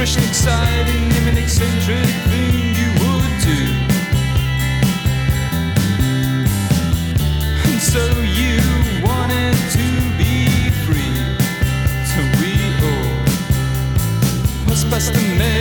fresh and exciting, even eccentric thing you would do. And so you wanted to be free, so we all must bust a man.